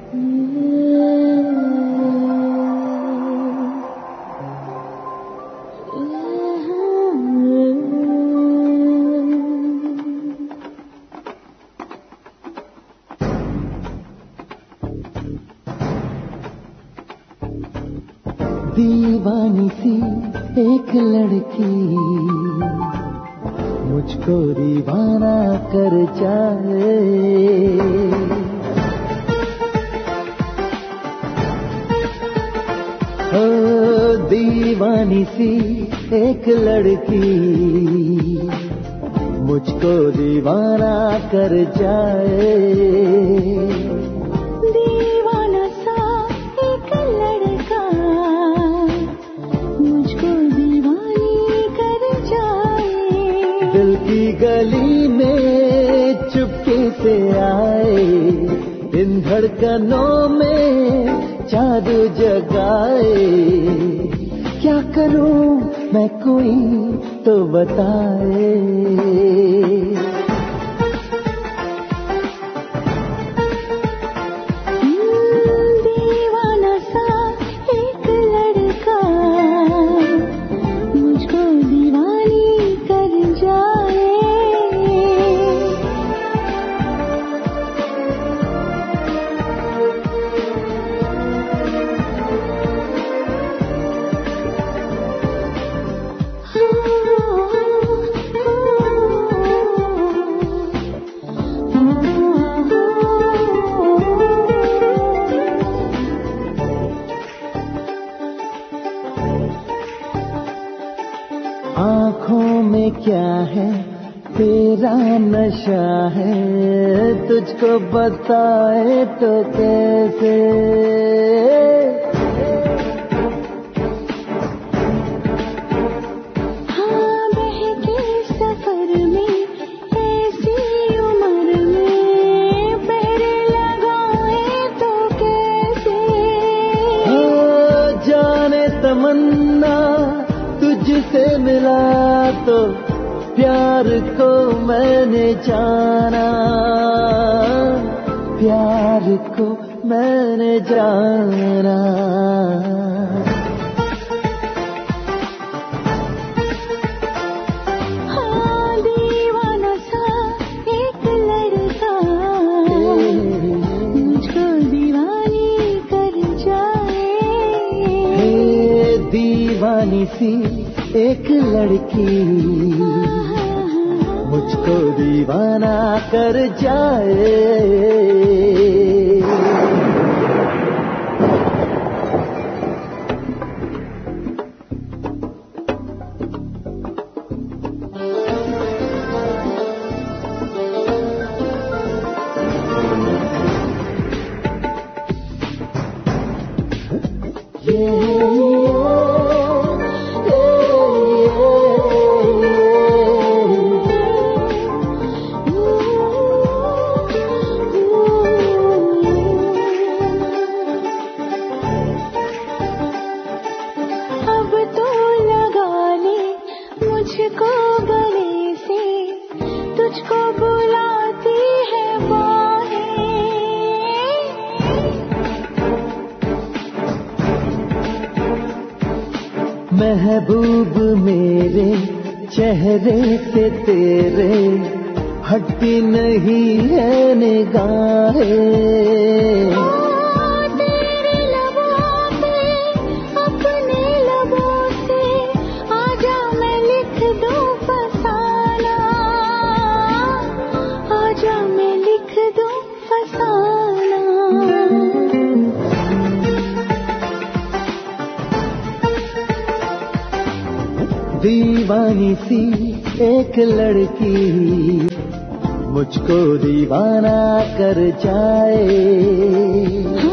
दीवानी सी एक लड़की मुझको दीवाना कर जाए। ओ दीवानी सी एक लड़की मुझको दीवाना कर जाए। दीवाना सा एक लड़का मुझको दीवानी कर जाए। दिल की गली में चुपके से आए, इन धड़कनों में जादू जगाए। क्या करूं मैं कोई तो बताए। दीवाना सा एक लड़का मुझको दीवानी कर जाए। आँखों में क्या है तेरा नशा है, तुझको बताए तो कैसे। हाँ बहके सफर में ऐसी उम्र में पहरे लगाए तो कैसे। हाँ जाने तमन्ना तुझसे मिला तो प्यार को मैंने जाना, प्यार को मैंने जाना। हाँ दीवाना सा एक लड़का मुझको दीवानी कर जाए। हे दीवानी सी एक लड़की मुझको दीवाना कर जाए। अब तो लगा ले मुझको गले से, तुझको बुलाती है बाहें। महबूब मेरे चेहरे से तेरे हटती नहीं है निगाहें। तेरे लबों पे अपने लबों से आजा मैं लिख दूं फसाना, आजा मैं लिख दूं फसाना। दीवानी सी एक लड़की मुझको दीवाना कर जाए।